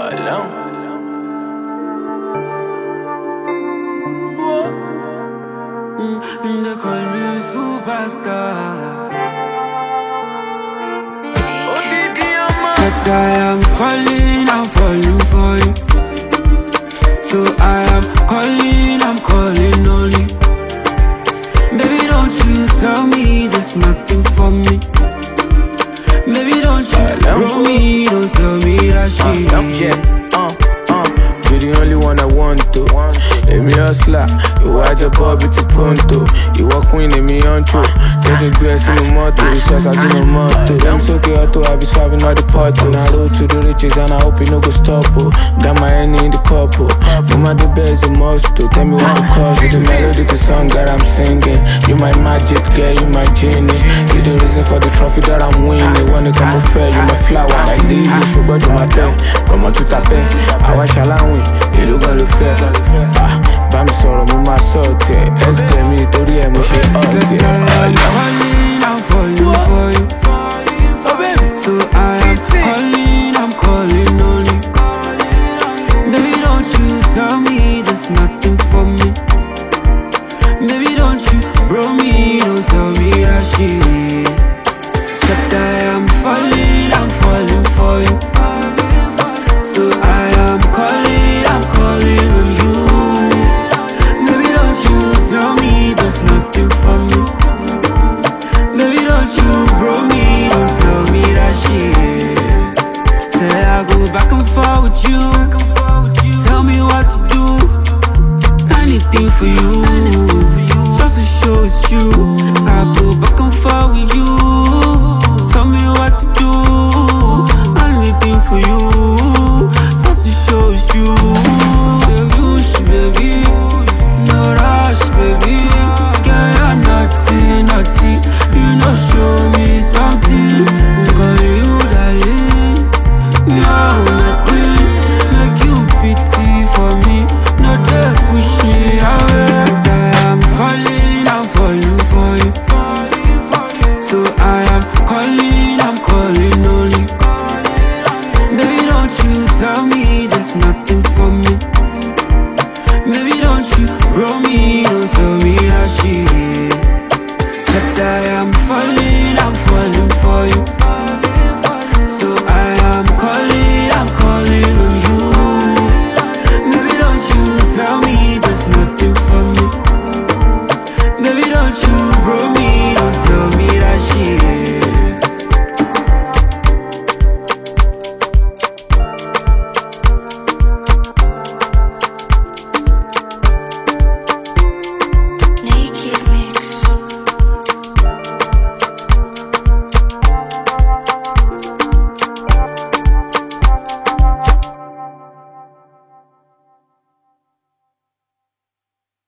They call me a superstar. Said I'm falling for you. So I am I'm calling on you. Baby, don't you tell me there's nothing for me. Baby, don't you roll me, don't tell me that shit. You're the only one I want to. Èmi hustler, ìwà jọ̀bọ̀ bí ti pronto. Ìwọ queen, èmi untrue. Taking grass in the motor, shots out in the motor. I'm so good, I be swerving all the potholes. I road to the riches and I hope you no go stop. Got my hand in the couple. Mama, the best is a must. Tell me what to cause you. The melody, the song that I'm singing. You my magic girl, you my genie. You the reason for the trophy that I'm winning. When it come fair, you my flower like this. You should go to my pen. Come on to tape. I watch a long way. You look on the fair. Bá mi sọ̀rọ̀ mo máa sọ ọ̀tẹ̀. Ẹ̀sìkẹ̀ mi torí ẹ̀ mo ṣe ọ̀tẹ̀. I'm falling for you. So I'm calling on you. Baby, don't you tell me there's nothing for me. Baby, don't you bro me, don't tell me that shit. Said I'm falling for you. So I am calling on you. Baby, don't you tell me there's nothing for me. Baby, don't you bro me, don't tell me that shit. Say I go back and forth with you. Tell me what to do. Anything for you. Just to show it's you. I go back and forth with you. Tell me what to do. Anything for you. Just to show it's you. Baby, no rush, baby. Girl, you're naughty. You know, show me something. Call you darling. You're my queen. Make you pity for me. No, they push me away. I'm falling for you. So I am calling